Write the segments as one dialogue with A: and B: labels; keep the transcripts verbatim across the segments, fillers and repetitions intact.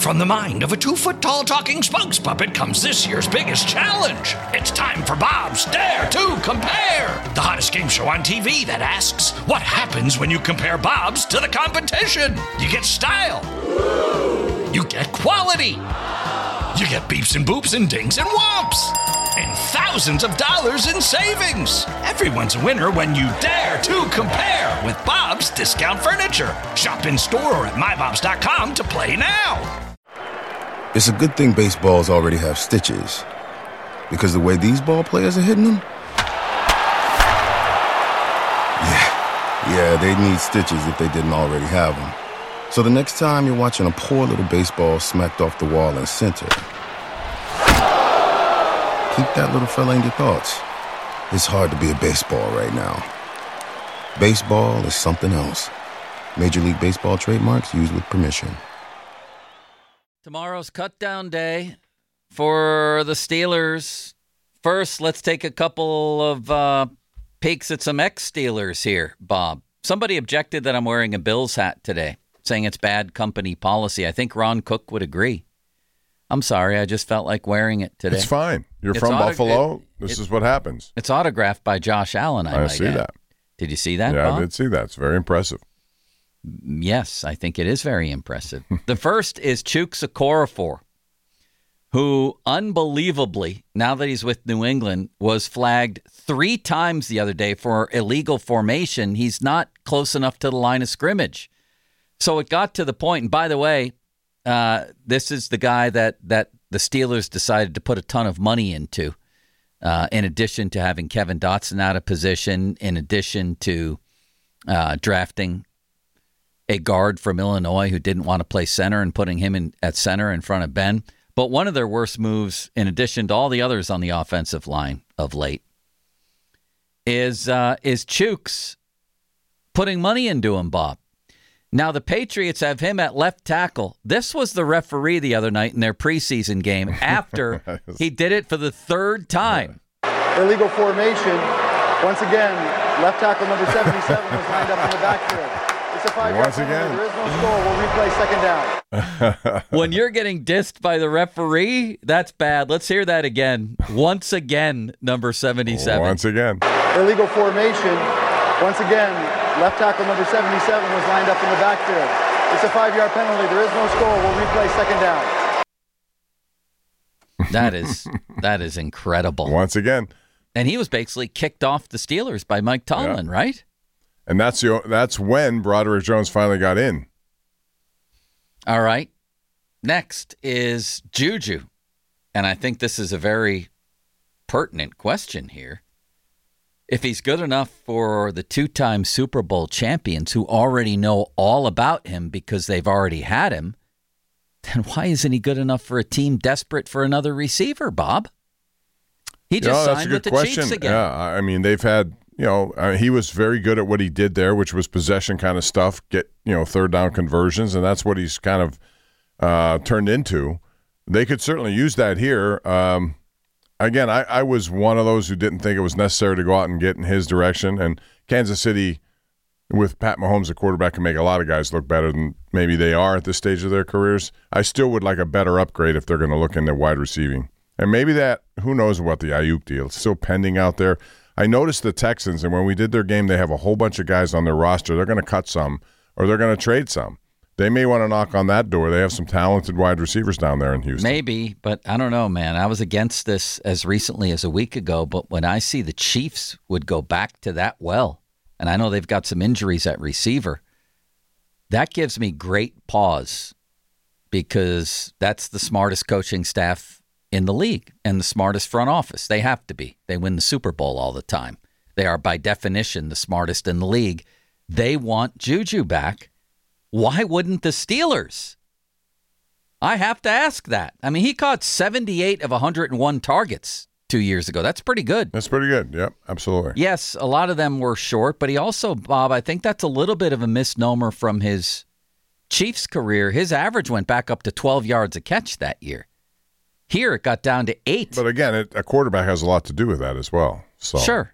A: From the mind of a two-foot-tall talking spokes puppet comes this year's biggest challenge. It's time for Bob's Dare to Compare, the hottest game show on T V that asks, what happens when you compare Bobs to the competition? You get style. You get quality. You get beeps and boops and dings and whomps. And thousands of dollars in savings. Everyone's a winner when you dare to compare with Bob's Discount Furniture. Shop in store or at my bobs dot com to play now.
B: It's a good thing baseballs already have stitches. Because the way these ball players are hitting them? Yeah, yeah, they need stitches if they didn't already have them. So the next time you're watching a poor little baseball smacked off the wall in center, keep that little fella in your thoughts. It's hard to be a baseball right now. Baseball is something else. Major League Baseball trademarks used with permission.
C: Tomorrow's cut-down day for the Steelers. First, let's take a couple of uh, peeks at some ex-Steelers here, Bob. Somebody objected that I'm wearing a Bills hat today, saying it's bad company policy. I think Ron Cook would agree. I'm sorry, I just felt like wearing it today.
D: It's fine. You're
C: it's
D: from
C: auto-
D: Buffalo.
C: it,
D: this
C: it,
D: is what happens.
C: It's autographed by Josh Allen, I,
D: I
C: might
D: see
C: add.
D: that.
C: Did you see that,
D: Yeah,
C: Bob?
D: I did see that. It's very impressive.
C: Yes, I think it is very impressive. The first is Chuks Okorafor, who unbelievably, now that he's with New England, was flagged three times the other day for illegal formation. He's not close enough to the line of scrimmage. So it got to the point, and by the way, uh, this is the guy that, that the Steelers decided to put a ton of money into, uh, in addition to having Kevin Dotson out of position, in addition to uh, drafting a guard from Illinois who didn't want to play center and putting him in at center in front of Ben. But one of their worst moves, in addition to all the others on the offensive line of late, is uh, is Chuks putting money into him, Bob. Now, the Patriots have him at left tackle. This was the referee the other night in their preseason game after he did it for the third time.
E: Illegal formation. Once again, left tackle number seventy-seven was lined up in the backfield. It's a five-yard
D: Once
E: penalty.
D: again.
E: There is no score. We'll replay second down.
C: When you're getting dissed by the referee, that's bad. Let's hear that again. Once again, number seventy-seven.
D: Once again.
E: Illegal formation. Once again, left tackle number seventy-seven was lined up in the backfield. It's a five-yard penalty. There is no score. We'll replay second down.
C: That is that is incredible.
D: Once again.
C: And he was basically kicked off the Steelers by Mike Tomlin,
D: Yeah.
C: right?
D: And that's the, that's when Broderick Jones finally got in.
C: All right. Next is Juju. And I think this is a very pertinent question here. If he's good enough for the two-time Super Bowl champions who already know all about him because they've already had him, then why isn't he good enough for a team desperate for another receiver, Bob? He just
D: You know, that's a
C: signed
D: good
C: with the
D: question.
C: Chiefs again.
D: Yeah, I mean, they've had, you know, uh, he was very good at what he did there, which was possession kind of stuff, get, you know, third down conversions, and that's what he's kind of uh, turned into. They could certainly use that here. Um, again, I, I was one of those who didn't think it was necessary to go out and get in his direction, and Kansas City, with Pat Mahomes, the quarterback, can make a lot of guys look better than maybe they are at this stage of their careers. I still would like a better upgrade if they're going to look into wide receiving. And maybe that, who knows what the Ayuk deal, it's still pending out there. I noticed the Texans, and when we did their game, they have a whole bunch of guys on their roster. They're going to cut some, or they're going to trade some. They may want to knock on that door. They have some talented wide receivers down there in Houston.
C: Maybe, but I don't know, man. I was against this as recently as a week ago, but when I see the Chiefs would go back to that well, and I know they've got some injuries at receiver, that gives me great pause because that's the smartest coaching staff in the league and the smartest front office. They have to be. They win the Super Bowl all the time. They are, by definition, the smartest in the league. They want Juju back. Why wouldn't the Steelers? I have to ask that. I mean, he caught seventy-eight of one hundred one targets two years ago. That's pretty good.
D: That's pretty good. Yep, absolutely.
C: Yes, a lot of them were short, but he also, Bob, I think that's a little bit of a misnomer from his Chiefs career. His average went back up to twelve yards a catch that year. Here, it got down to eight.
D: But again, it, a quarterback has a lot to do with that as well. So.
C: Sure.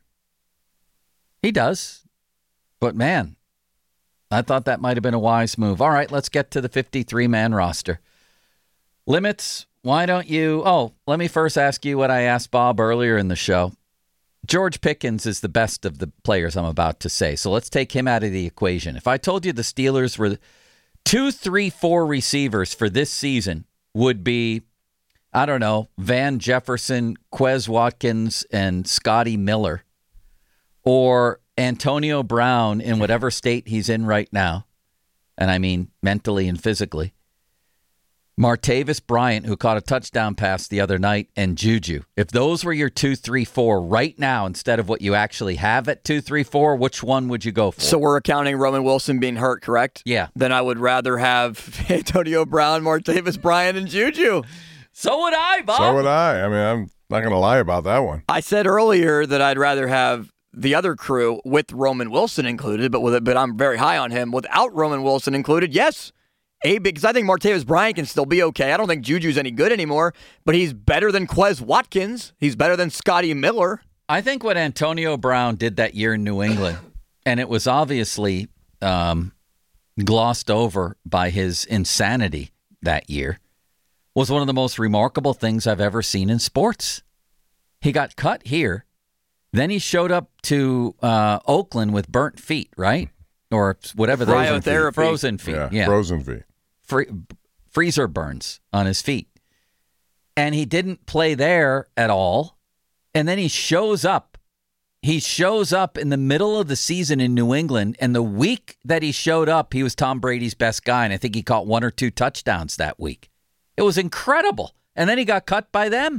C: He does. But, man, I thought that might have been a wise move. All right, let's get to the fifty-three man roster. Limits, why don't you? Oh, let me first ask you what I asked Bob earlier in the show. George Pickens is the best of the players I'm about to say, so let's take him out of the equation. If I told you the Steelers were two, three, four receivers for this season would be, I don't know, Van Jefferson, Quez Watkins, and Scotty Miller, or Antonio Brown in whatever state he's in right now, and I mean mentally and physically, Martavis Bryant, who caught a touchdown pass the other night, and Juju. If those were your two, three, four right now instead of what you actually have at two, three, four, which one would you go for?
F: So we're accounting Roman Wilson being hurt, correct?
C: Yeah.
F: Then I would rather have Antonio Brown, Martavis Bryant, and Juju.
C: So would I, Bob.
D: So would I. I mean, I'm not going to lie about that one.
F: I said earlier that I'd rather have the other crew with Roman Wilson included, but with it, but I'm very high on him. Without Roman Wilson included, yes. A, because I think Martavis Bryant can still be okay. I don't think Juju's any good anymore, but he's better than Quez Watkins. He's better than Scotty Miller.
C: I think what Antonio Brown did that year in New England, and it was obviously um, glossed over by his insanity that year, was one of the most remarkable things I've ever seen in sports. He got cut here. Then he showed up to uh, Oakland with burnt feet, right? Or whatever those
F: Cryotherapy.
C: frozen feet.
D: Yeah,
C: Yeah.
D: frozen feet.
C: Free, freezer burns on his feet. And he didn't play there at all. And then he shows up. He shows up in the middle of the season in New England. And the week that he showed up, he was Tom Brady's best guy. And I think he caught one or two touchdowns that week. It was incredible. And then he got cut by them.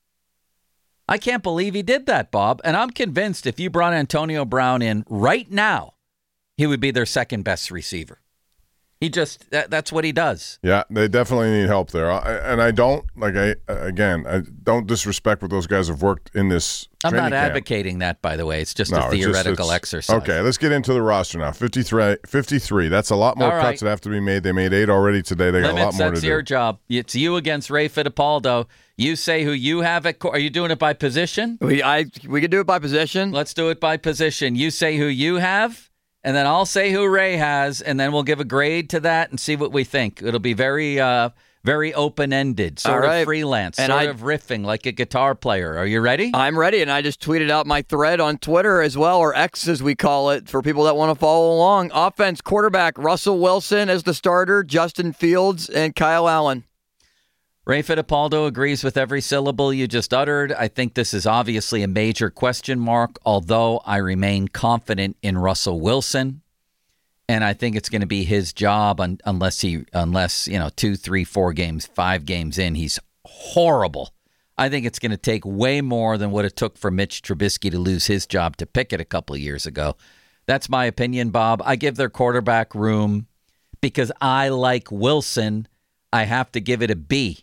C: I can't believe he did that, Bob. And I'm convinced if you brought Antonio Brown in right now, he would be their second best receiver. He just, that, that's what he does.
D: Yeah, they definitely need help there. I, and I don't, like, I again, I don't disrespect what those guys have worked in this
C: I'm not
D: training camp.
C: advocating that, by the way. It's just
D: No,
C: a
D: it's just-
C: theoretical
D: it's-
C: exercise.
D: Okay, let's get into the roster now. fifty-three, fifty-three. That's a lot more
C: All right.
D: cuts that have to be made. They made eight already today. They got
C: Limits,
D: a lot more
C: that's
D: to
C: your
D: do.
C: job. It's you against Ray Fittipaldo. You say who you have at. Are you doing it by position?
F: We I we could do it by position.
C: Let's do it by position. You say who you have, and then I'll say who Ray has, and then we'll give a grade to that and see what we think. It'll be very, uh, very open-ended, sort
F: All right.
C: of freelance,
F: And
C: sort
F: I-
C: of riffing like a guitar player. Are you ready?
F: I'm ready, and I just tweeted out my thread on Twitter as well, or X as we call it, for people that want to follow along. Offense, quarterback, Russell Wilson as the starter, Justin Fields, and Kyle Allen.
C: Ray Fittipaldo agrees with every syllable you just uttered. I think this is obviously a major question mark, although I remain confident in Russell Wilson. And I think it's going to be his job un- unless he, unless, you know, two, three, four games, five games in, he's horrible. I think it's going to take way more than what it took for Mitch Trubisky to lose his job to Pickett a couple of years ago. That's my opinion, Bob. I give their quarterback room because I like Wilson. I have to give it a B.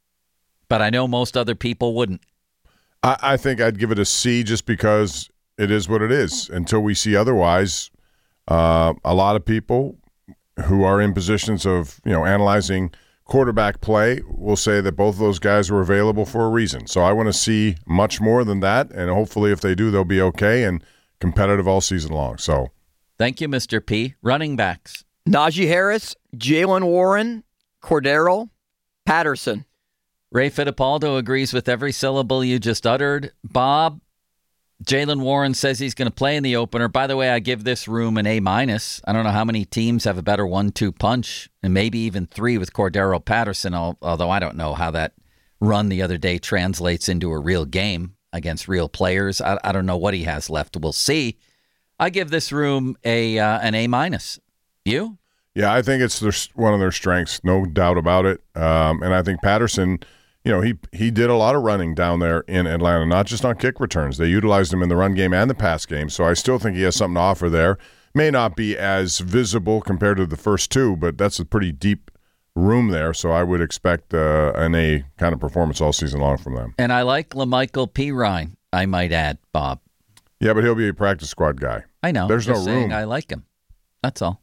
C: But I know most other people wouldn't.
D: I, I think I'd give it a C just because it is what it is. Until we see otherwise, uh, a lot of people who are in positions of, you know, analyzing quarterback play will say that both of those guys were available for a reason. So I want to see much more than that, and hopefully if they do, they'll be okay and competitive all season long. So
C: Thank you, Mister P. Running backs.
F: Najee Harris, Jalen Warren, Cordero, Patterson.
C: Ray Fittipaldo agrees with every syllable you just uttered. Bob, Jalen Warren says he's going to play in the opener. By the way, I give this room an A minus. I don't know how many teams have a better one two punch, and maybe even three with Cordero Patterson, although I don't know how that run the other day translates into a real game against real players. I, I don't know what he has left. We'll see. I give this room a uh, an A minus. You?
D: yeah, I think it's their, one of their strengths, no doubt about it. Um, and I think Patterson, you know, he he did a lot of running down there in Atlanta, not just on kick returns. They utilized him in the run game and the pass game, so I still think he has something to offer there. May not be as visible compared to the first two, but that's a pretty deep room there, so I would expect uh, an A kind of performance all season long from them.
C: And I like LaMichael Pirine, I might add, Bob.
D: Yeah, but he'll be a practice squad guy.
C: I know.
D: There's
C: Just
D: no
C: saying
D: room.
C: I like him. That's all.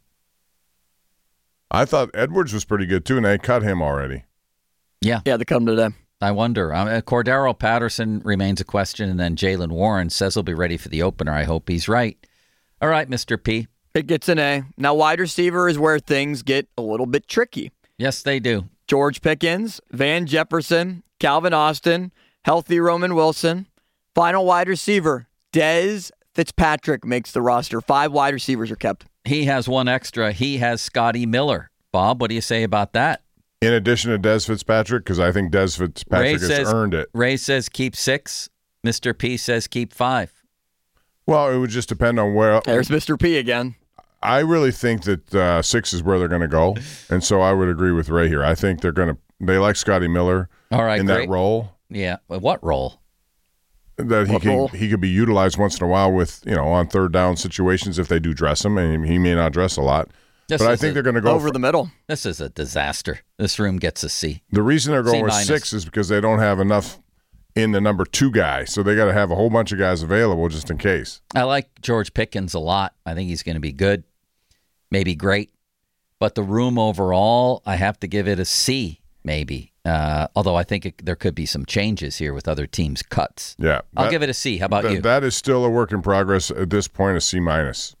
D: I thought Edwards was pretty good, too, and they cut him already.
C: Yeah.
F: Yeah, they come to them.
C: I wonder. Um, uh, Cordero Patterson remains a question, and then Jalen Warren says he'll be ready for the opener. I hope he's right. All right, Mister P.
F: It gets an A. Now, wide receiver is where things get a little bit tricky.
C: Yes, they do.
F: George Pickens, Van Jefferson, Calvin Austin, healthy Roman Wilson. Final wide receiver, Dez Fitzpatrick makes the roster. Five wide receivers are kept.
C: He has one extra. He has Scotty Miller. Bob, what do you say about that?
D: In addition to Dez Fitzpatrick, because I think Dez Fitzpatrick
C: Ray
D: has
C: says,
D: earned it.
C: Ray says keep six. Mister P says keep five.
D: Well, it would just depend on where.
F: There's Mister P again.
D: I really think that uh, six is where they're going to go, and so I would agree with Ray here. I think they're going to. They like Scotty Miller
C: All right,
D: in
C: great.
D: that role.
C: Yeah, well, what role?
D: That he
F: What
D: can
F: role?
D: he could be utilized once in a while with you know on third down situations if they do dress him, and he may not dress a lot.
C: This
D: but I
C: is
D: think
C: a-
D: they're going to go
F: Over
D: for,
F: the middle.
C: This is a disaster. This room gets a C.
D: the reason they're going
C: C
D: with
C: minus.
D: six is because they don't have enough in the number two guy, so they got to have a whole bunch of guys available just in case.
C: I like George Pickens a lot. I think he's going to be good, maybe great. But the room overall, I have to give it a C, maybe. Uh, although I think it, there could be some changes here with other teams' cuts.
D: Yeah,
C: I'll
D: that-
C: give it a C. How about
D: that-
C: you?
D: That is still a work in progress at this point. A C minus.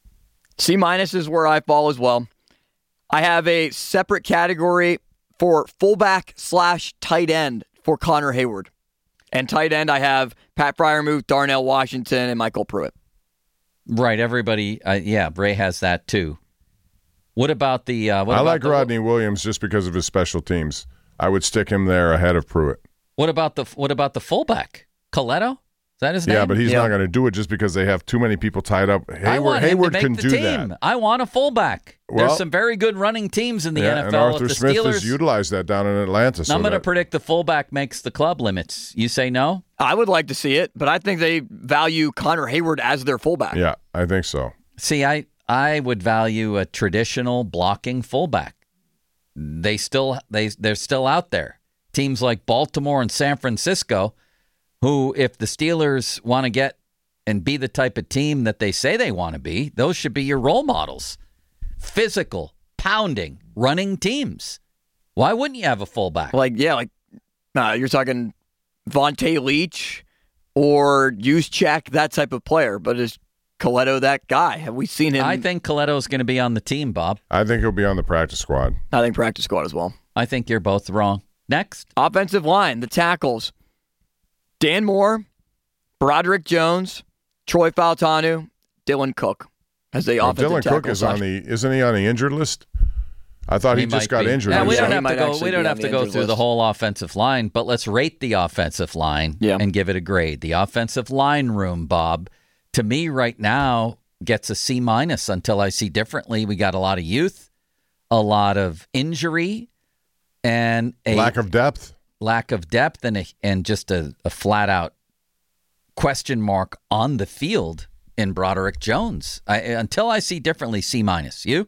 F: C minus is where I fall as well. I have a separate category for fullback slash tight end for Connor Hayward. And tight end, I have Pat Fryermuth, Darnell Washington, and Michael Pruitt.
C: Right, everybody. Uh, yeah, Ray has that too. What about the? Uh, what
D: I
C: about
D: like
C: the,
D: Rodney Williams just because of his special teams. I would stick him there ahead of Pruitt.
C: What about the? What about the fullback? Coletto? Is that his name?
D: Yeah, but he's
F: Yeah.
D: not going to do it just because they have too many people tied up. Hayward,
C: I want
D: Hayward
C: him to
D: can
C: make the
D: do
C: team.
D: that.
C: I want a fullback.
D: Well-
C: There's some very good running teams in the
D: yeah,
C: N F L.
D: and Arthur
C: if the
D: Smith
C: Steelers,
D: has utilized that down in Atlanta. So
C: I'm going to
D: that-
C: predict the fullback makes the club limits. You say no?
F: I would like to see it, but I think they value Connor Hayward as their fullback.
D: yeah, I think so.
C: See, I I would value a traditional blocking fullback. They still they they're still out there. Teams like Baltimore and San Francisco, who if the Steelers want to get and be the type of team that they say they want to be, those should be your role models. Physical, pounding, running teams. Why wouldn't you have a fullback?
F: Like, yeah, like uh, you're talking Vontae Leach or Juszczyk, that type of player. But is Coletto that guy? Have we seen him?
C: I think Coletto's going to be on the team, Bob.
D: I think he'll be on the practice squad.
F: I think practice squad as well.
C: I think you're both wrong. Next.
F: Offensive line, the tackles. Dan Moore, Broderick Jones, Troy Fautanu, Dylan Cook as the
D: Well,
F: offensive
D: Dylan
F: tackle
D: Cook is
F: slash-
D: on the isn't he on the injured list? I thought he,
C: He
D: just
C: might
D: got
C: be.
D: injured.
C: Yeah, we
F: Yeah,
C: don't
F: he
C: have
F: might
C: to go.
F: actually
C: We don't
F: be
C: have
F: on
C: to
F: the
C: go
F: injured
C: through the
F: list.
C: whole offensive line, but let's rate the offensive line
F: Yeah.
C: and give it a grade. The offensive line room, Bob, to me right now gets a C minus until I see differently. We got a lot of youth, a lot of injury, and a
D: Lack of depth.
C: lack of depth, and a, and just a, a flat out question mark on the field in Broderick Jones. I, until I see differently, C minus. You?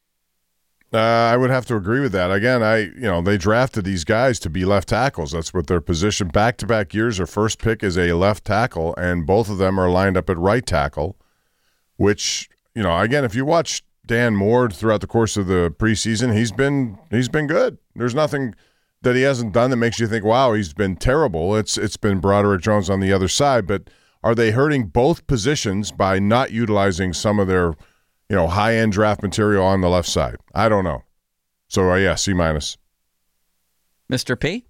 D: Uh, I would have to agree with that. Again, I you know they drafted these guys to be left tackles. That's what their position. Back to back years, their first pick is a left tackle, and both of them are lined up at right tackle. Which you know, again, if you watch Dan Moore throughout the course of the preseason, he's been he's been good. There's nothing that he hasn't done that makes you think, wow, he's been terrible. It's it's been Broderick Jones on the other side, but are they hurting both positions by not utilizing some of their you know, high-end draft material on the left side? I don't know. So, uh, yeah, C minus.
C: Mister P?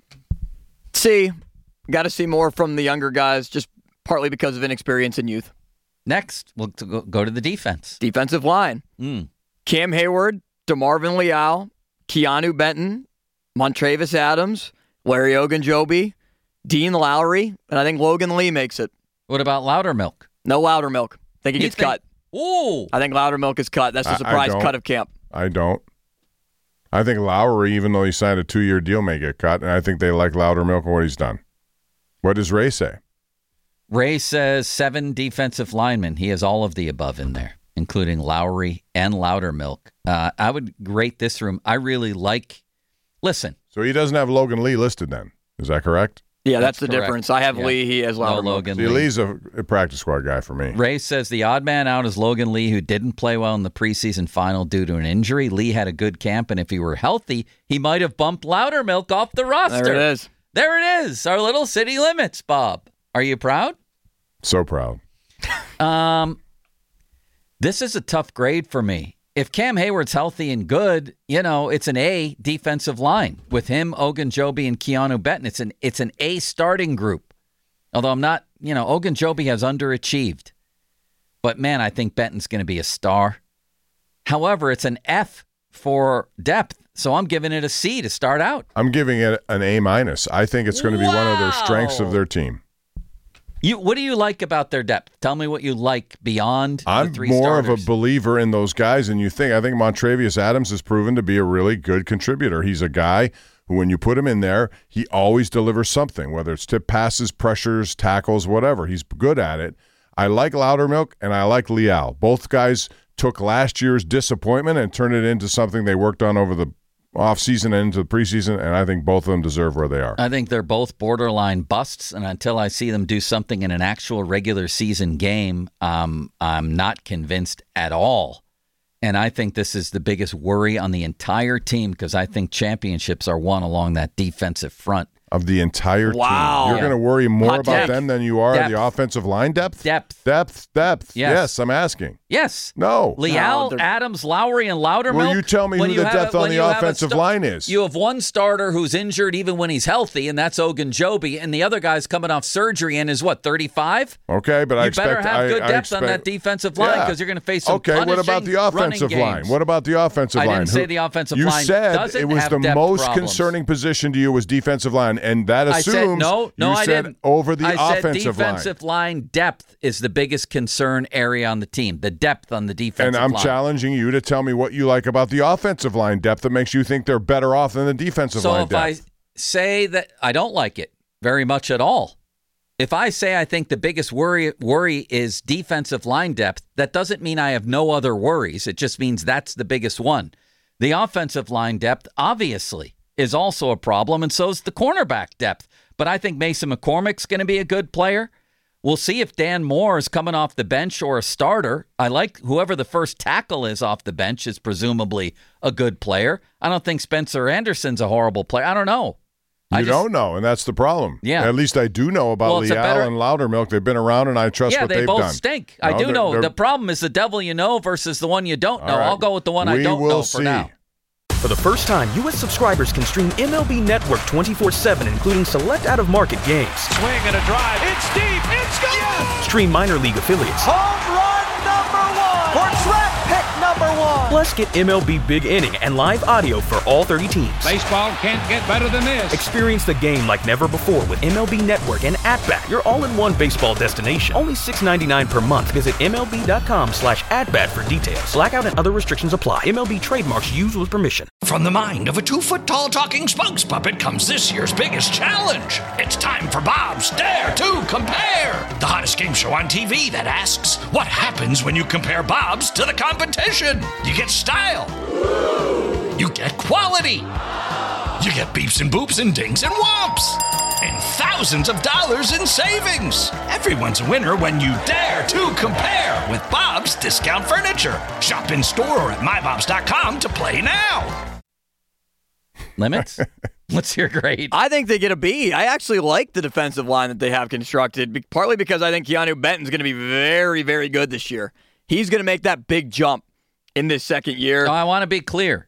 F: C. Got to see more from the younger guys, just partly because of inexperience and youth.
C: Next, we'll to go, go to the defense.
F: Defensive line.
C: Mm.
F: Cam Hayward, DeMarvin Leal, Keanu Benton, Montravis Adams, Larry Ogunjobi, Dean Lowry, and I think Logan Lee makes it.
C: What about Loudermilk?
F: No Loudermilk. I think he
C: You
F: gets
C: think-
F: cut.
C: Ooh.
F: I think Loudermilk is cut. That's
D: I- I
F: the surprise
D: don't.
F: cut of camp.
D: I don't. I think Lowry, even though he signed a two-year deal, may get cut, and I think they like Loudermilk and what he's done. What does Ray say?
C: Ray says seven defensive linemen. He has all of the above in there, including Lowry and Loudermilk. Uh, I would rate this room. I really like. Listen,
D: So he doesn't have Logan Lee listed then. Is that correct?
F: Yeah, that's,
C: That's
F: the
C: correct.
F: difference. I have
C: Yeah.
F: Lee. He has
C: no
F: Loudermilk.
C: Logan
D: See,
C: Lee.
D: Lee's a, a practice squad guy for me.
C: Ray says the odd man out is Logan Lee, who didn't play well in the preseason final due to an injury. Lee had a good camp, and if he were healthy, he might have bumped Loudermilk off the roster.
F: There it is.
C: There it is. Our little city limits, Bob. Are you proud?
D: So proud.
C: Um, this is a tough grade for me. if Cam Hayward's healthy and good, you know, it's an A defensive line with him, Ogunjobi, and Keanu Benton. It's an it's an A starting group. Although I'm not, you know, Ogunjobi has underachieved. But, man, I think Benton's going to be a star. However, it's an F for depth, so I'm giving it a C to start out.
D: I'm giving it an A minus. I think it's going to be
C: Wow.
D: one of their strengths of their team.
C: You, what do you like about their depth? Tell me what you like beyond
D: I'm
C: the three
D: more
C: starters.
D: of a believer in those guys than you think. I think Montravius Adams has proven to be a really good contributor. He's a guy who, when you put him in there, he always delivers something, whether it's tip passes, pressures, tackles, whatever. He's good at it. I like Loudermilk and I like Leal. Both guys took last year's disappointment and turned it into something they worked on over the offseason and into the preseason, and I think both of them deserve where they are.
C: I think they're both borderline busts, and until I see them do something in an actual regular season game, um, I'm not convinced at all. And I think this is the biggest worry on the entire team because I think championships are won along that defensive front.
D: Of the entire
F: Wow.
D: team. You're
C: Yeah.
D: going to worry more
F: Hot
D: about
F: take.
D: them than you are
C: Depth.
D: the offensive line depth?
C: Depth.
D: Depth, depth.
C: Yes.
D: Yes, I'm asking.
C: Yes.
D: No.
C: Leal,
F: No, they're-
C: Adams, Lowry, and Loudermilk.
D: Will you tell me
C: when
D: who
C: you
D: the
C: have
D: depth
C: a-
D: on
C: when
D: the
C: you have a
D: offensive
C: sta-
D: line is?
C: You have one starter who's injured even when he's healthy, and that's Ogunjobi, and the other guy's coming off surgery and is, what, thirty-five?
D: Okay, but I
C: You
D: expect
C: better have
D: I-
C: good
D: I
C: depth on
D: expect-
C: that defensive line
D: Yeah.
C: because you're going to face some
D: Okay, what about
C: punishing
D: the offensive
C: running
D: line?
C: games.
D: What about the offensive
C: I
D: line?
C: didn't say
D: Who-
C: the offensive
D: you
C: line
D: said
C: doesn't
D: it was
C: have
D: the
C: depth
D: most
C: problems.
D: concerning position to you was defensive line, and that
C: I
D: assumes
C: said no, no,
D: you
C: I
D: said
C: didn't.
D: over the
C: I said
D: offensive line.
C: defensive line depth is the biggest concern area on the team. The depth on the defensive
D: And I'm
C: line.
D: challenging you to tell me what you like about the offensive line depth that makes you think they're better off than the defensive
C: So
D: line
C: if
D: depth.
C: I say that I don't like it very much at all, if I say I think the biggest worry worry is defensive line depth, that doesn't mean I have no other worries. It just means that's the biggest one. The offensive line depth, obviously, is also a problem, and so is the cornerback depth. But I think Mason McCormick's going to be a good player. We'll see if Dan Moore is coming off the bench or a starter. I like whoever the first tackle is off the bench is presumably a good player. I don't think Spencer Anderson's a horrible player. I don't know.
D: You
C: I just-
D: don't know, and that's the problem.
C: Yeah.
D: At least I do know about
C: Well, it's a
D: Leal
C: better-
D: and Loudermilk. They've been around, and I trust
C: Yeah,
D: what
C: they
D: they've
C: both
D: done.
C: stink. I
D: No,
C: do
D: they're-
C: know.
D: they're-
C: The problem is the devil you know versus the one you don't know.
D: All right.
C: I'll go with the one I
D: We
C: don't
D: will
C: know for
D: see.
C: now.
G: For the first time, U S subscribers can stream M L B Network twenty-four seven, including select out-of-market games.
A: Swing and a drive. It's deep. It's gone.
G: Stream minor league affiliates.
H: Home run number one for draft pick number one.
G: Plus, get M L B Big Inning and live audio for all thirty teams.
I: Baseball can't get better than this.
G: Experience the game like never before with M L B Network and At-Bat, your all-in-one baseball destination. Only six ninety-nine per month. Visit MLB.com slash at-bat for details. Blackout and other restrictions apply. M L B trademarks used with permission.
A: From the mind of a two-foot-tall talking spokes puppet comes this year's biggest challenge. It's time for Bob's Dare to Compare, the hottest game show on T V that asks, what happens when you compare Bob's to the competition? You get style. You get quality. You get beeps and boops and dings and whomps. And thousands of dollars in savings. Everyone's a winner when you dare to compare with Bob's Discount Furniture. Shop in store or at my bobs dot com to play now.
C: Limits? What's your grade?
F: I think they get a B. I actually like the defensive line that they have constructed, be- partly because I think Keanu Benton's going to be very, very good this year. He's going to make that big jump in this second year.
C: No, I want to be clear.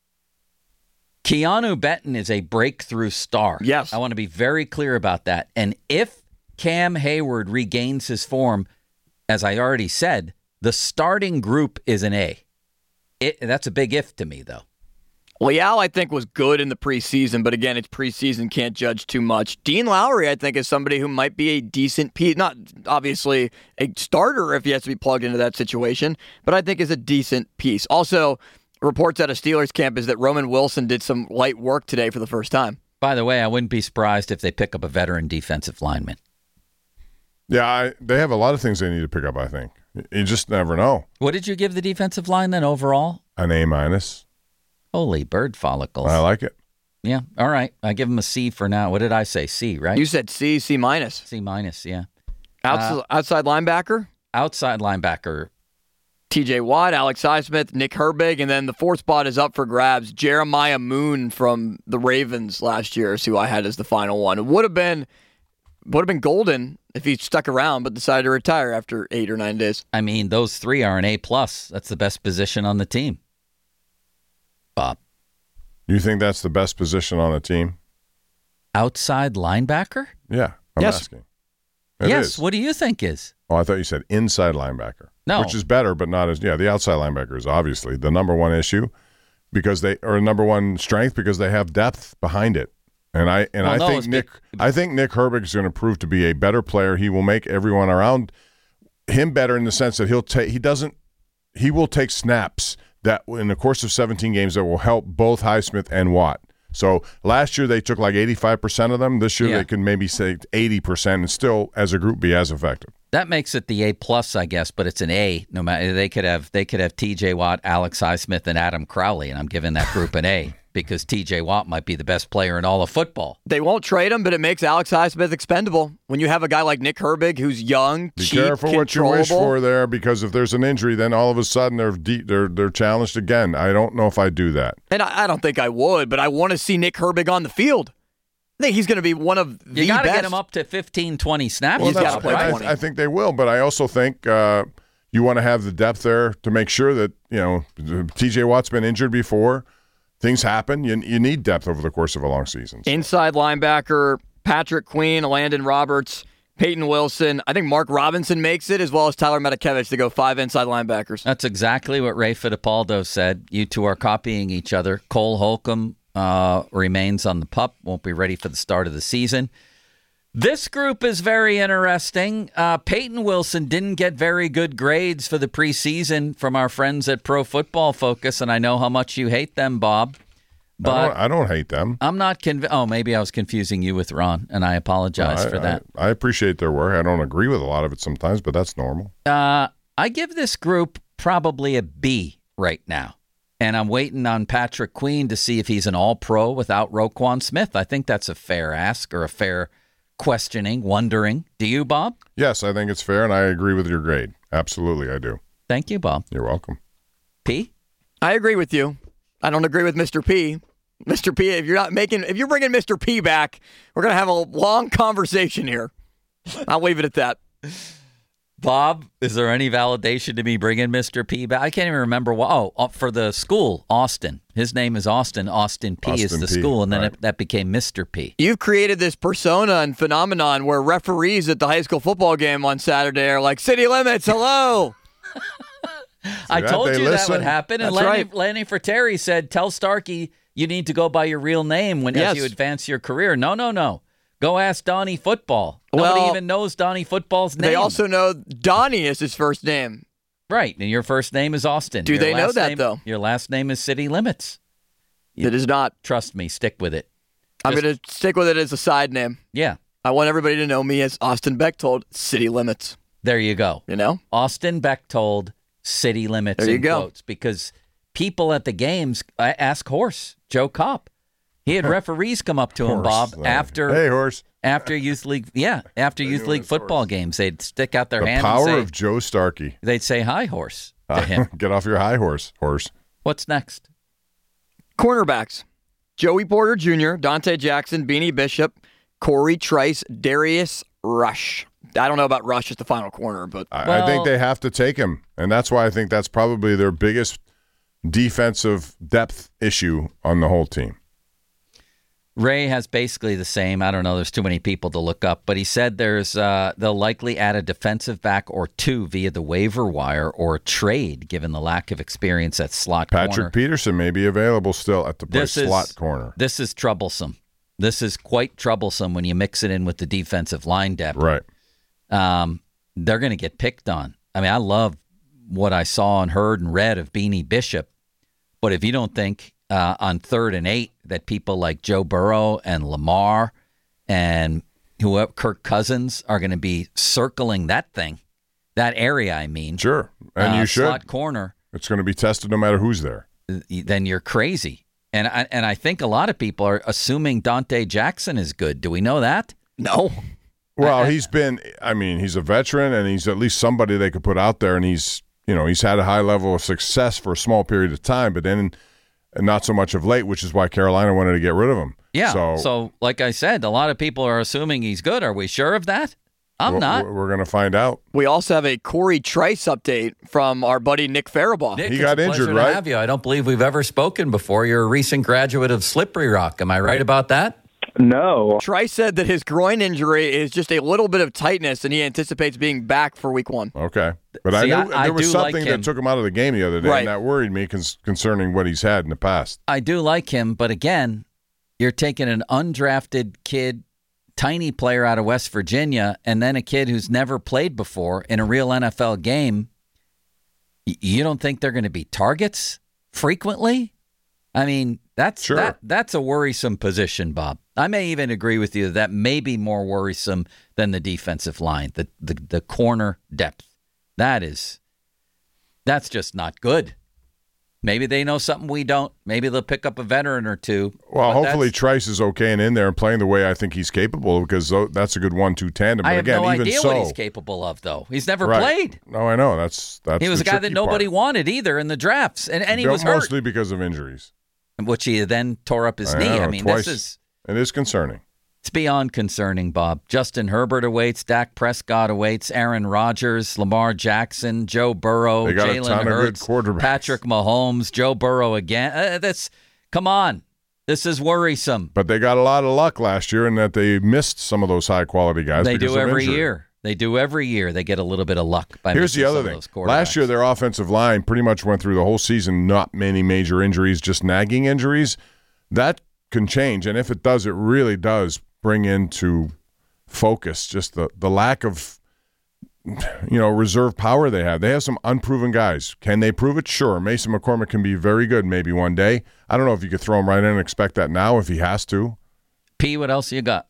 C: Keanu Benton is a breakthrough star.
F: Yes.
C: I want to be very clear about that. And if Cam Hayward regains his form, as I already said, the starting group is an A. It, that's a big if to me, though.
F: Leal, I think, was good in the preseason, but again, it's preseason, can't judge too much. Dean Lowry, I think, is somebody who might be a decent piece, not obviously a starter if he has to be plugged into that situation, but I think is a decent piece. Also, reports out of Steelers camp is that Roman Wilson did some light work today for the first time.
C: By the way, I wouldn't be surprised if they pick up a veteran defensive lineman.
D: Yeah, I, they have a lot of things they need to pick up, I think. You just never know.
C: What did you give the defensive line then overall?
D: An A minus.
C: Holy bird follicles.
D: I like it.
C: Yeah, all right. I give him a C for now. What did I say? C, right?
F: You said C, C minus.
C: C minus, yeah.
F: Outs-
C: Uh,
F: outside linebacker,
C: Outside linebacker.
F: T J Watt, Alex Highsmith, Nick Herbig, and then the fourth spot is up for grabs. Jeremiah Moon from the Ravens last year is who I had as the final one. It would have been would have been golden if he stuck around, but decided to retire after eight or nine days.
C: I mean, those three are an A plus. That's the best position on the team. Bob,
D: You think that's the best position on a team?
C: outside linebacker?
D: Yeah, I'm
F: Yes.
D: asking. It
C: yes.
D: is.
C: What do you think is?
D: Oh, I thought you said inside linebacker.
C: No.
D: Which is better, but not as, yeah, the outside linebacker is obviously the number one issue because they, or number one strength because they have depth behind it. And I, and
C: Well,
D: I
C: no,
D: think
C: it's
D: Nick,
C: be-
D: I think Nick Herbig is going to prove to be a better player. He will make everyone around him better in the sense that he'll take, he doesn't, he will take snaps that in the course of seventeen games that will help both Highsmith and Watt. So last year they took like eighty-five percent of them. This year
C: Yeah.
D: they can maybe say eighty percent and still, as a group, be as effective.
C: That makes it the A plus, I guess, but it's an A. No matter they could have they could have T J Watt, Alex Highsmith, and Adam Crowley, and I'm giving that group an A because T J Watt might be the best player in all of football.
F: They won't trade him, but it makes Alex Highsmith expendable. When you have a guy like Nick Herbig who's young,
D: Be
F: cheap,
D: careful what you wish
F: controllable.
D: for there, because if there's an injury, then all of a sudden they're deep, they're they're challenged again. I don't know if I do that.
F: And I, I don't think I would, but I want to see Nick Herbig on the field. I think he's going to be one of the
C: You got to
F: best.
C: get him up to fifteen, twenty snaps.
F: He's
D: that's-
F: gotta play
D: and
F: twenty.
D: I, I think they will, but I also think uh, you want to have the depth there to make sure that you know T J Watt's been injured before. Things happen. You you need depth over the course of a long season. So.
F: Inside linebacker, Patrick Queen, Landon Roberts, Peyton Wilson. I think Mark Robinson makes it, as well as Tyler Metakevich, to go five inside linebackers.
C: That's exactly what Ray Fittipaldo said. You two are copying each other. Cole Holcomb uh, remains on the pup, won't be ready for the start of the season. This group is very interesting. Uh, Peyton Wilson didn't get very good grades for the preseason from our friends at Pro Football Focus, and I know how much you hate them, Bob.
D: I
C: But
D: don't, I don't hate them.
C: I'm not convinced. Oh, maybe I was confusing you with Ron, and I apologize
D: I,
C: for that.
D: I, I appreciate their work. I don't agree with a lot of it sometimes, but that's normal.
C: Uh, I give this group probably a B right now. And I'm waiting on Patrick Queen to see if he's an all-pro without Roquan Smith. I think that's a fair ask or a fair questioning, wondering. Do you, Bob?
D: Yes, I think it's fair, and I agree with your grade. Absolutely, I do.
C: Thank you, Bob.
D: You're welcome.
C: P?
F: I agree with you. I don't agree with Mister P. Mister P, if you're not making, if you're bringing Mister P back, we're gonna have a long conversation here. I'll leave it at that.
C: Bob, is there any validation to me bringing Mister P back? I can't even remember what. Oh, uh, for the school, Austin. His name is Austin. Austin P is
D: Austin
C: the
D: P,
C: school, and then
D: right.
C: it, that became Mister P.
F: You've created this persona and phenomenon where referees at the high school football game on Saturday are like, "City limits, hello."
C: I
D: that?
C: told
D: They
C: you that
D: listen.
C: would happen, and
F: That's
C: Lenny,
F: right.
C: Lenny Fratteri said, "Tell Starkey you need to go by your real name when
F: Yes.
C: as you advance your career." No, no, no. Go ask Donnie Football. Nobody
F: Well,
C: even knows Donnie Football's name.
F: They also know Donnie is his first name.
C: right, and your first name is Austin.
F: Do
C: Your
F: they know
C: last
F: that,
C: name-
F: though?
C: Your last name is City Limits.
F: It is not.
C: Trust me, stick with it.
F: I'm
C: Just-
F: going to stick with it as a side name.
C: Yeah,
F: I want everybody to know me as Austin Bechtold, City Limits.
C: there you go.
F: You know?
C: Austin Bechtold, City Limits
F: There you
C: in
F: go.
C: quotes, because people at the games uh, ask Horse, Joe Kopp. He had referees come up to him,
D: Horse,
C: Bob,
D: like,
C: after
D: hey, horse.
C: after youth league, yeah, after youth
D: knew
C: league
D: it was
C: football
D: Horse.
C: games. They'd stick out their
D: The
C: hand
D: power
C: and
D: of
C: say,
D: Joe Starkey.
C: they'd say, "Hi, Horse," to him.
D: Get off your high horse, horse.
C: What's next?
F: Cornerbacks. Joey Porter Junior, Dante Jackson, Beanie Bishop, Corey Trice, Darius Rush. I don't know about Rush as the final corner, but
D: I, I
C: Well-
D: think they have to take him, and that's why I think that's probably their biggest defensive depth issue on the whole team.
C: Ray has basically the same. I don't know. There's too many people to look up, but he said there's uh, they'll likely add a defensive back or two via the waiver wire or trade, given the lack of experience at slot
D: Patrick
C: corner.
D: Peterson may be available still at the play
C: This is-
D: slot corner.
C: This is troublesome. This is quite troublesome when you mix it in with the defensive line depth.
D: Right.
C: Um, they're going to get picked on. I mean, I love what I saw and heard and read of Beanie Bishop, but if you don't think uh, on third and eight that people like Joe Burrow and Lamar and whoever Kirk Cousins are going to be circling that thing, that area, I mean,
D: Sure. And
C: uh,
D: you should.
C: slot corner,
D: It's going to be tested no matter who's there.
C: then you're crazy. And I, and I think a lot of people are assuming Dante Jackson is good. Do we know that?
F: no.
D: Well, he's been, I mean, he's a veteran and he's at least somebody they could put out there, and he's, you know, he's had a high level of success for a small period of time, but then and not so much of late, which is why Carolina wanted to get rid of him.
C: Yeah.
D: So,
C: so like I said, a lot of people are assuming he's good. Are we sure of that? I'm
D: we're,
C: not.
D: We're going to find out.
F: We also have a Corey Trice update from our buddy Nick Farabaugh.
C: Nick,
D: he
C: it's
D: got
C: a
D: injured,
C: pleasure
D: right?
C: To have you. I don't believe we've ever spoken before. You're a recent graduate of Slippery Rock. Am I right about that?
J: No.
F: Trice said that his groin injury is just a little bit of tightness, and he anticipates being back for week one.
D: Okay. But
C: See,
D: I knew
C: I- I
D: there was
C: do
D: something
C: like
D: that
C: him.
D: took him out of the game the other day,
F: Right.
D: and that worried me cons- concerning what he's had in the past.
C: I do like him, but again, you're taking an undrafted kid, tiny player out of West Virginia, and then a kid who's never played before in a real N F L game. Y- You don't think they're going to be targets frequently? I mean, that's
D: Sure.
C: that that's a worrisome position, Bob. I may even agree with you that may be more worrisome than the defensive line, the the, the corner depth. That is, that's just not good. Maybe they know something we don't. Maybe they'll pick up a veteran or two.
D: Well,
C: but
D: hopefully
C: that's-
D: Trice is okay and in there and playing the way I think he's capable, because tho- that's a good one two tandem. But
C: I have
D: again,
C: no
D: even
C: idea
D: so,
C: what he's capable of, though. He's never
D: Right.
C: played.
D: No, I know. That's that's
C: He was
D: the
C: a guy that
D: tricky
C: nobody
D: part.
C: wanted either in the drafts, and, and he
D: Built
C: was hurt,
D: mostly because of injuries.
C: which he then tore up his
D: I
C: knee.
D: know,
C: I mean,
D: twice.
C: this is
D: It is concerning.
C: it's beyond concerning, Bob. Justin Herbert awaits, Dak Prescott awaits, Aaron Rodgers, Lamar Jackson, Joe Burrow,
D: They got a
C: Jalen
D: ton of good
C: Hurts,
D: quarterbacks.
C: Patrick Mahomes, Joe Burrow again. Uh, that's come on, this is worrisome.
D: But they got a lot of luck last year in that they missed some of those high quality guys.
C: They
D: because
C: do
D: of
C: every
D: injury.
C: year. They do every year. They get a little bit of luck by
D: Here's
C: missing
D: the other
C: some
D: thing.
C: of those
D: Last year,
C: quarterbacks.
D: their offensive line pretty much went through the whole season, not many major injuries, just nagging injuries. That can change, and if it does, it really does bring into focus just the, the lack of you know reserve power they have. They have some unproven guys. Can they prove it? Sure. Mason McCormick can be very good maybe one day. I don't know if you could throw him right in and expect that now if he has to.
C: P, what else you got?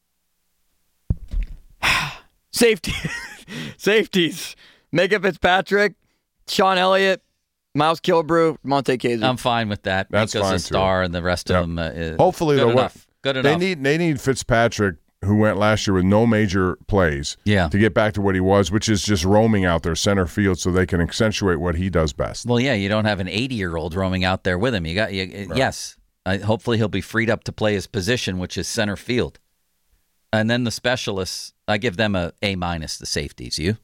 F: Safety, safeties. Micah Fitzpatrick, Sean Elliott, Miles Kilbrew, Monte Casey.
C: I'm fine with that.
D: That's
C: Mika's
D: fine,
C: a
D: too.
C: star, and the rest
D: Yep.
C: of them. Uh, is
D: Hopefully,
C: good
D: though,
C: enough.
D: what
C: Good
D: they
C: enough.
D: need they need Fitzpatrick, who went last year with no major plays,
C: Yeah.
D: to get back to what he was, which is just roaming out there center field, so they can accentuate what he does best.
C: Well, yeah, you don't have an eighty-year-old roaming out there with him. You got, you, yes. I, hopefully, he'll be freed up to play his position, which is center field. And then the specialists, I give them a A minus. The safeties, you?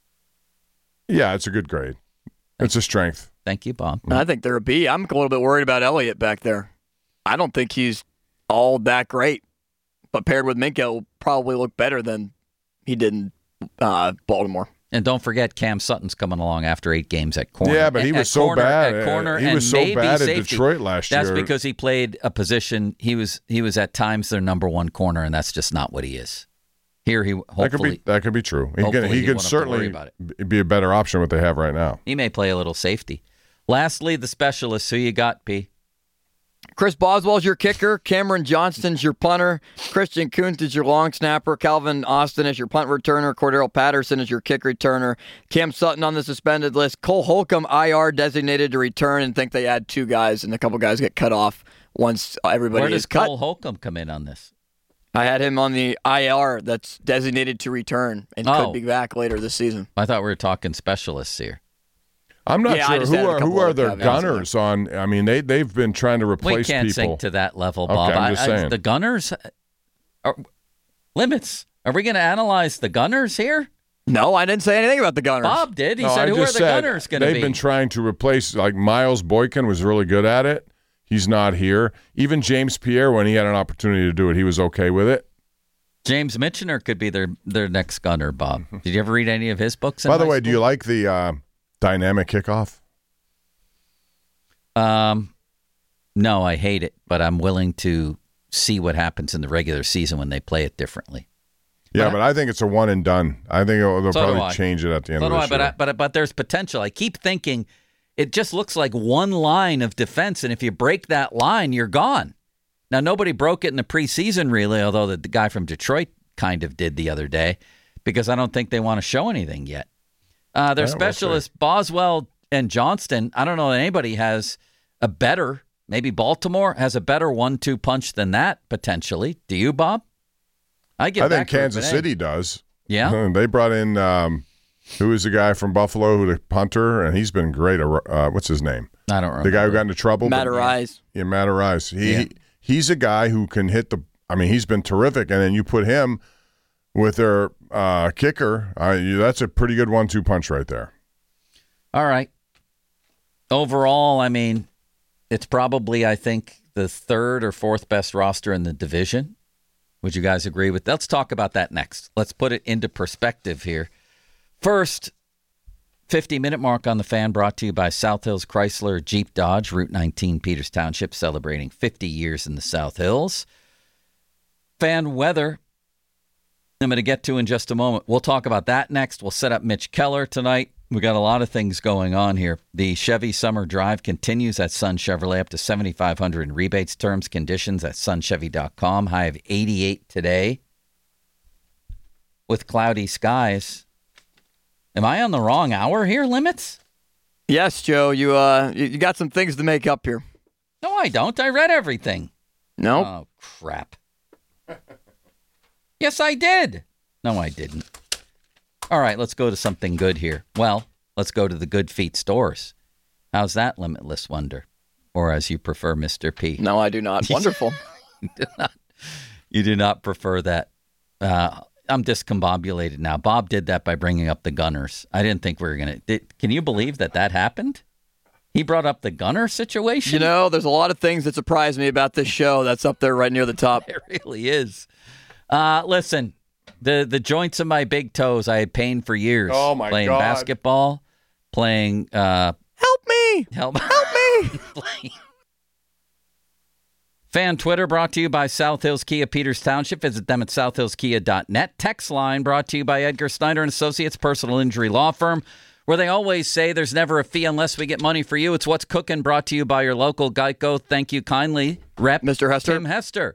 D: Yeah, it's a good grade. It's a strength.
C: Thank you, Bob.
F: I think they're a B. I'm a little bit worried about Elliott back there. I don't think he's all that great, but paired with Minka, will probably look better than he did in uh, Baltimore.
C: And don't forget, Cam Sutton's coming along after eight games at corner.
D: Yeah, but he
C: At-
D: was
C: at
D: so
C: corner,
D: bad.
C: At corner,
D: He
C: and
D: was so
C: maybe
D: bad at
C: safety.
D: Detroit last
C: That's
D: year.
C: because he played a position. He was he was at times their number one corner, and that's just not what he is. Here, he hopefully
D: That could be that could be true. He can
C: hopefully
D: he
C: he
D: can
C: won't have to worry
D: certainly
C: about it.
D: b- be a better option what they have right now.
C: he may play a little safety. Lastly, the specialists. Who you got, P?
F: Chris Boswell's your kicker. Cameron Johnston's your punter. Christian Kuntz is your long snapper. Calvin Austin is your punt returner. Cordero Patterson is your kick returner. Cam Sutton on the suspended list. Cole Holcomb I R designated to return, and think they add two guys, and a couple guys get cut off once everybody
C: Where
F: is
C: does
F: cut.
C: Cole Holcomb come in on this?
F: I had him on the I R that's designated to return and
C: Oh.
F: could be back later this season.
C: I thought we were talking specialists here.
D: I'm not
F: Yeah, I
D: sure
F: just
D: who
F: added a
D: are
F: couple
D: who are
F: other
D: their
F: caveats in
D: gunners on. I mean, they they've been trying to
C: We
D: replace
C: can't
D: people.
C: sink to that level,
D: Okay,
C: Bob.
D: I'm just
C: I- I-
D: saying.
C: the Gunners are limits. Are we going to analyze the Gunners here?
F: No, I didn't say anything about the Gunners.
C: Bob did. He
D: No,
C: said,
D: I
C: "Who are
D: just
C: the
D: said
C: Gunners going to
D: They've
C: be?"
D: been trying to replace, like Miles Boykin was really good at it. He's not here. Even James Pierre, when he had an opportunity to do it, he was okay with it.
C: James Mitchener could be their their next gunner, Bob. Did you ever read any of his books? in
D: By the
C: high
D: way, do you
C: school?
D: like the uh, dynamic kickoff?
C: Um, no, I hate it, but I'm willing to see what happens in the regular season when they play it differently.
D: Yeah,
C: But-
D: but I think it's a one and done. I think it'll, they'll
C: So do
D: probably
C: I.
D: change it at the end
C: So
D: of
C: do
D: this
C: I, but,
D: year.
C: I, but but there's potential. I keep thinking it just looks like one line of defense, and if you break that line, you're gone. Now, nobody broke it in the preseason, really, although the, the guy from Detroit kind of did the other day, because I don't think they want to show anything yet. Uh, their
D: Yeah, we'll
C: specialists, Boswell and Johnston, I don't know that anybody has a better, maybe Baltimore has a better one two punch than that, potentially. Do you, Bob? I give
D: I
C: that
D: think
C: group
D: Kansas
C: an A.
D: City does.
C: Yeah?
D: They brought in, um, who is the guy from Buffalo, who the punter, and he's been great. Uh, what's his name?
C: I don't remember.
D: The guy who got into trouble.
F: Matarise.
D: Yeah, Matarise. He,
C: Yeah.
D: he he's a guy who can hit the. I mean, he's been terrific, and then you put him with their uh, kicker. Uh, you, that's a pretty good one-two punch right there.
C: All right. Overall, I mean, it's probably, I think, the third or fourth best roster in the division. Would you guys agree with that? Let's talk about that next. Let's put it into perspective here. First, fifty-minute mark on the Fan brought to you by South Hills Chrysler Jeep Dodge, Route nineteen, Peters Township, celebrating fifty years in the South Hills. Fan weather, I'm going to get to in just a moment. We'll talk about that next. We'll set up Mitch Keller tonight. We got a lot of things going on here. The Chevy Summer Drive continues at Sun Chevrolet, up to seventy-five hundred dollars in rebates. Terms, conditions at sun chevy dot com. High of eighty-eight today with cloudy skies. Am I on the wrong hour here, Limits?
F: Yes, Joe. You uh, you got some things to make up here.
C: No, I don't. I read everything.
F: No. Nope.
C: Oh, crap. Yes, I did. No, I didn't. All right, let's go to something good here. Well, let's go to the Good Feet stores. How's that, Limitless Wonder? Or as you prefer, Mister P.
F: No, I do not. Wonderful.
C: you, do not, you do not prefer that. Uh, I'm discombobulated now. Bob did that by bringing up the Gunners. I didn't think we were going to. Can you believe that that happened? He brought up the Gunner situation?
F: You know, there's a lot of things that surprise me about this show. That's up there right near the top.
C: It really is. Uh, listen. The the joints of my big toes, I had pain for years.
D: Oh, my
C: playing
D: God.
C: basketball, playing... Uh,
F: help me!
C: Help,
F: help
C: me! Fan Twitter brought to you by South Hills Kia Peters Township. Visit them at south hills kia dot net. Text line brought to you by Edgar Snyder and Associates Personal Injury Law Firm, where they always say there's never a fee unless we get money for you. It's What's Cooking, brought to you by your local Geico. Thank you kindly, Rep.
F: Mister Hester.
C: Tim Hester.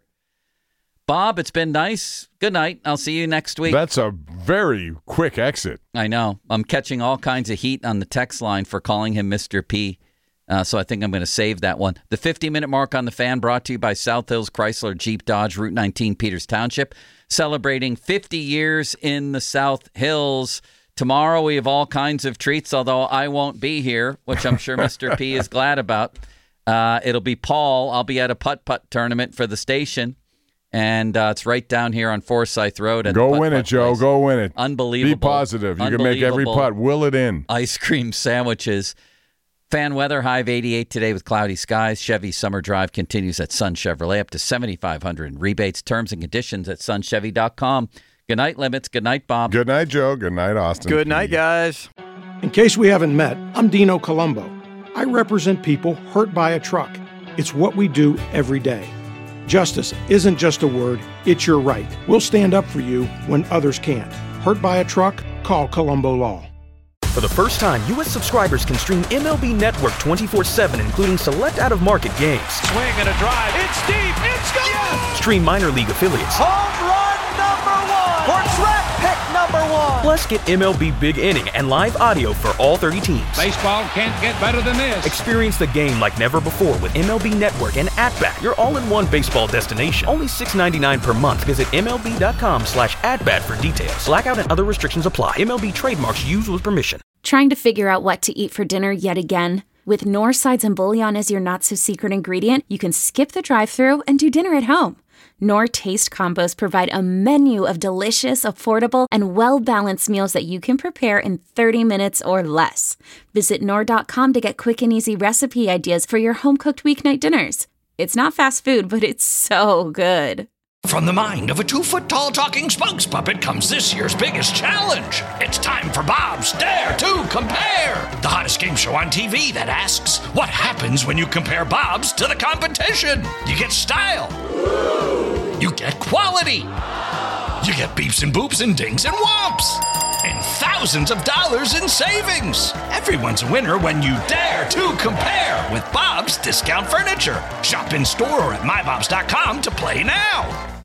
C: Bob, it's been nice. Good night. I'll see you next week.
D: That's a very quick exit.
C: I know. I'm catching all kinds of heat on the text line for calling him Mister P. Uh, so I think I'm going to save that one. The fifty-minute mark on the Fan brought to you by South Hills Chrysler Jeep Dodge, Route nineteen, Peters Township, celebrating fifty years in the South Hills. Tomorrow we have all kinds of treats, although I won't be here, which I'm sure Mister P is glad about. Uh, it'll be Paul. I'll be at a putt-putt tournament for the station. And uh, it's right down here on Forsyth Road. At
D: Go win it, Joe.
C: place.
D: Go win it.
C: Unbelievable.
D: Be positive. You can make every putt. Will it in.
C: Ice cream sandwiches. Fan weather, high of eighty-eight today with cloudy skies. Chevy Summer Drive continues at Sun Chevrolet, up to seventy-five hundred dollars in rebates. Terms and conditions at sun chevy dot com. Good night, Limits. Good night, Bob.
D: Good night, Joe. Good night, Austin.
F: Good night, guys.
J: In case we haven't met, I'm Dino Colombo. I represent people hurt by a truck. It's what we do every day. Justice isn't just a word, it's your right. We'll stand up for you when others can't. Hurt by a truck? Call Colombo Law.
G: For the first time, U S subscribers can stream M L B Network twenty-four seven, including select out-of-market games.
I: Swing and a drive. It's deep. It's gone. Yes!
G: Stream minor league affiliates.
H: Home run number one. For track pick number one.
G: Plus, get M L B Big Inning and live audio for all thirty teams.
I: Baseball can't get better than this.
G: Experience the game like never before with M L B Network and At-Bat, your all-in-one baseball destination. Only six dollars and ninety-nine cents per month. Visit M L B dot com slash at-bat for details. Blackout and other restrictions apply. M L B trademarks used with permission.
K: Trying to figure out what to eat for dinner yet again? With Knorr Sides and Bouillon as your not-so-secret ingredient, you can skip the drive-thru and do dinner at home. Knorr Taste Combos provide a menu of delicious, affordable, and well-balanced meals that you can prepare in thirty minutes or less. Visit Knorr dot com to get quick and easy recipe ideas for your home-cooked weeknight dinners. It's not fast food, but it's so good.
A: From the mind of a two-foot-tall talking spokes puppet comes this year's biggest challenge. It's time for Bob's Dare to Compare, the hottest game show on T V that asks, what happens when you compare Bob's to the competition? You get style. You get quality. You get beeps and boops and dings and whomps. And thousands of dollars in savings. Everyone's a winner when you dare to compare with Bob's Discount Furniture. Shop in store or at my bobs dot com to play now.